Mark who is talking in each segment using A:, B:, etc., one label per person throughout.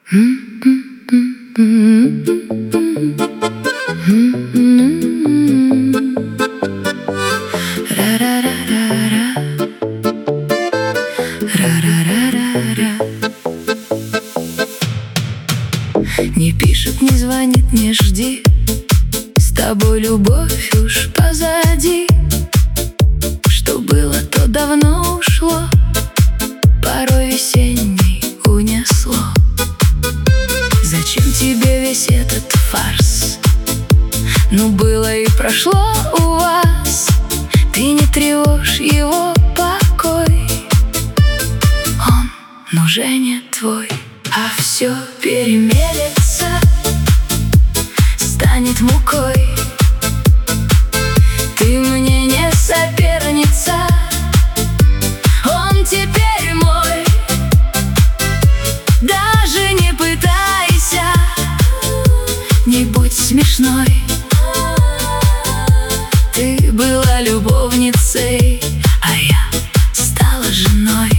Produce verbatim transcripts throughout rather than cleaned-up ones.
A: Не пишет, не звонит, не жди. С тобой любовь уж позади. Что было, то давно ушло. Порой весенний унесло. Зачем тебе весь этот фарс? Ну было и прошло у вас. Ты не тревожь его покой. Он, ну уже не твой. А все перемелется, станет мукой. Ты мне не соперница, он теперь мой. Даже не пытайся, не будь смешной. Ты была любовницей, а я стала женой.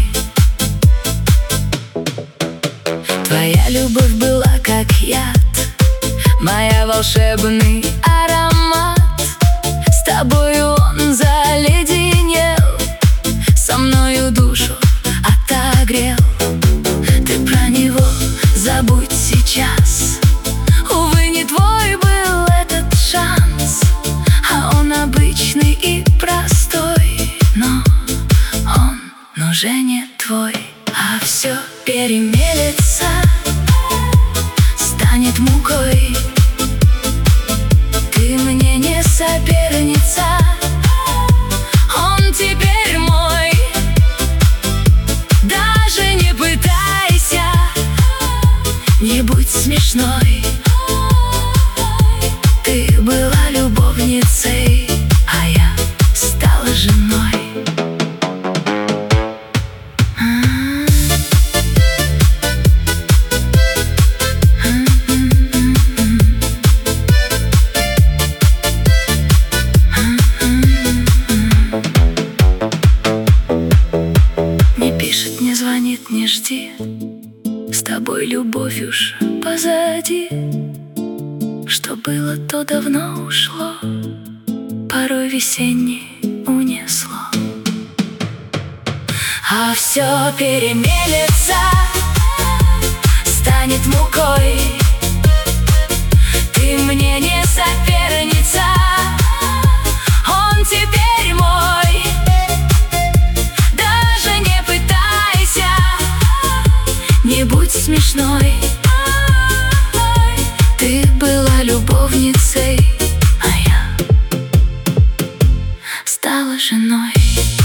A: Твоя любовь была как яд, моя волшебный аромат. С тобою он заледенел, со мною душу отогрел. Ты про него забудь сейчас. Увы, не твой был этот шанс, а он обычный и простой. Но он, ну уже не твой. А все перемелется, станет мукой. Ты мне не соперница, он теперь мой. Даже не пытайся, не будь смешной. Ты была любовницей, а я стала женой. Не звонит, не жди. С тобой любовь уж позади. Что было, то давно ушло. Порой весенний унесло. А все перемелется, станет мукой. Ты мне не соперница, он теперь мой. Не будь смешной. Ты была любовницей, а я стала женой.